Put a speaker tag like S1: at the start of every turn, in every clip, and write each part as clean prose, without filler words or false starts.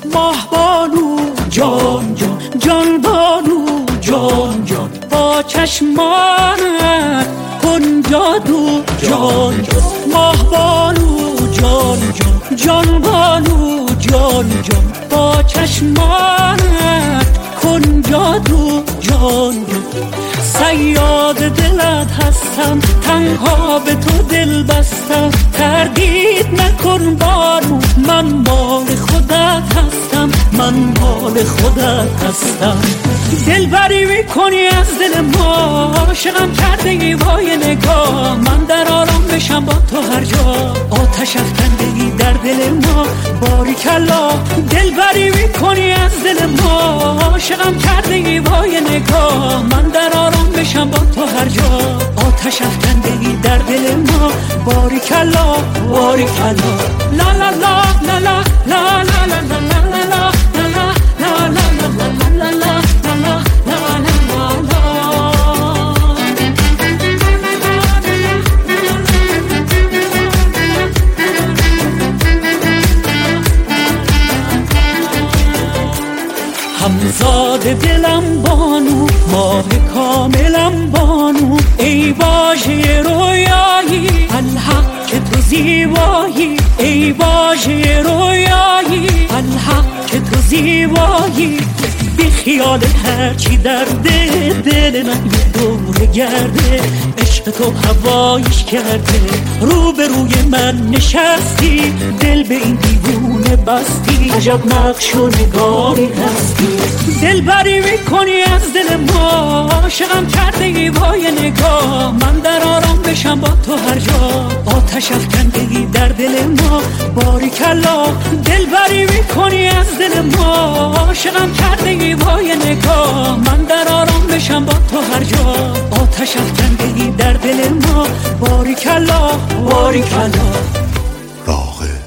S1: ماه بانو جان جان، جان بانو جان جان، با چشمانت کن جادو جان جان. ماه بانو جان جان، جان بانو جان جان، با چشمانت کن جادو جان جان. صیاد دلت هستم، تنها به تو دل بستم، تردید نکن بانو، من مال خودت هستم، من مال خودت هستم. دلبری میکنی از دل ما، عاشقم کرده وای نگاه، من در آرام بشم با تو هر جا، آتش افکندگی در دل ما باریکلا. دلبری میکنی از دل ما، عاشقم کرده وای نگاه، من در آرام بشم با تو هر جا، آتش افکندگی در دل ما باریکلا باریکلا. لا لا لا لا لا لا لا لا لا لا همزاد دلم بانو، ماه کاملم بانو، ای واژه رویایی الحق که تو زیبایی، ای واژه رویایی الحق که تو زیبایی. بی خیال هرچی در دل من یه دور گرده، عشق تو هوایش کرده، رو به روی من نشستی، دل به این دیوونه بستی، عجب نقش و نگاری هستی. دلبری میکنی از دل ما، عاشقم کرده وای نگاه، من در آرام بشم با تو هر جا، آتش افکندگی در دل ما باریکلا. دلبری میکنی از دل ما، عاشقم کرده وای نگاه، من در آرام بشم با تو هر جا، آتش افکندگی در دل ما باریکلا باریکلا.
S2: راغب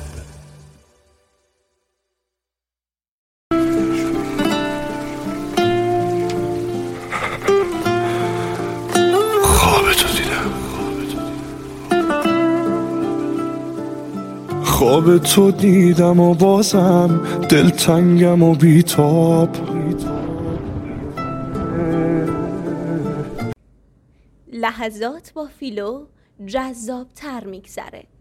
S2: خواب تو دیدم و بازم دلتنگم و بیتاب.
S3: لحظات با فیلو جذاب تر میگذره.